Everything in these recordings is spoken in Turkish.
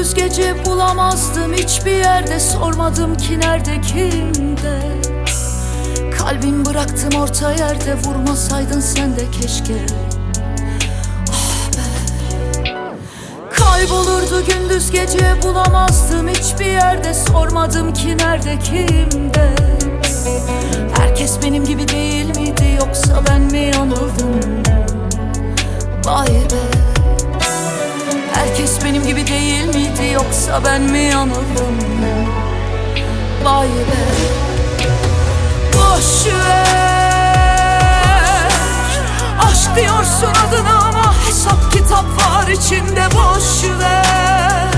gündüz gece bulamazdım hiçbir yerde. Sormadım ki nerede, kimde. Kalbim bıraktım orta yerde, vurmasaydın sen de keşke. Ah be. Kaybolurdu gündüz gece bulamazdım hiçbir yerde. Sormadım ki nerede, kimde. Herkes benim gibi değil miydi, yoksa ben mi yanıldım? Vay be. Herkes benim gibi değil miydi, yoksa ben mi yanıldım? Vay be. Boş ver, aşk diyorsun adına ama hesap kitap var içinde. Boş ver,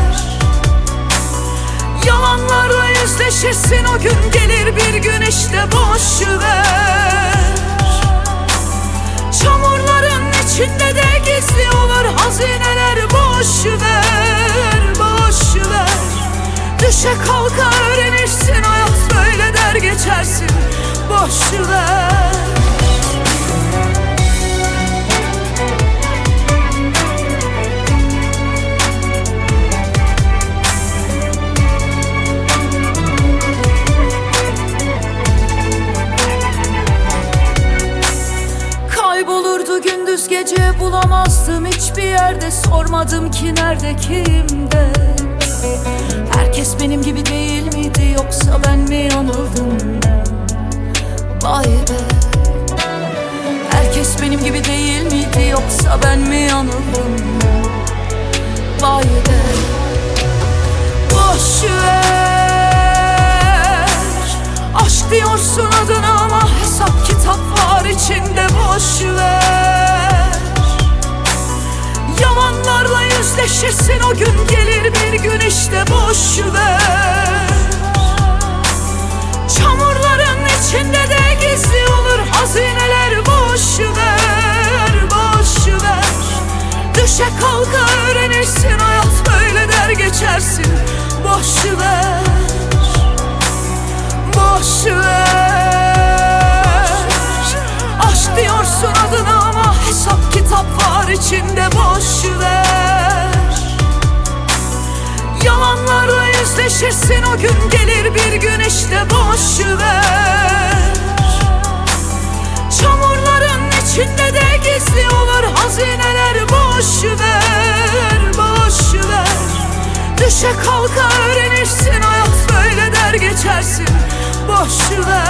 yalanlarla yüzleşirsin, o gün gelir bir gün işte. Boş ver, çamurların içinde de gizli olur hazineler. Boş ver, boş ver, düşe kalka öğrenirsin, hayat böyle der geçersin. Boş ver. Kaybolurdu gündüz gece bulamazdım hiçbir yerde. Sormadım ki nerede, kimde. Herkes benim gibi değil miydi, yoksa ben mi yanıldım? Vay be. Herkes benim gibi değil miydi, yoksa ben mi yanıldım? Vay be. Boş ver, aşk diyorsun adına ama hesap kitap var içinde. Boş ver, yalanlarla yüzleşirsin, o gün gelir bir gün işte. Boş ver, çamurların içinde de gizli olur hazineler. Boş ver, boş ver, düşe kalka öğrenirsin, hayat böyle der geçersin. Boş ver, boş ver, aşk diyorsun adına ama hesap kitap var içinde. Boş ver, yalanlarla yüzleşirsin, o gün gelir bir gün işte. Boş ver, çamurların içinde de gizli olur hazineler. Boş ver, boş ver, düşe kalka öğrenirsin, hayat böyle der geçersin. Boş ver.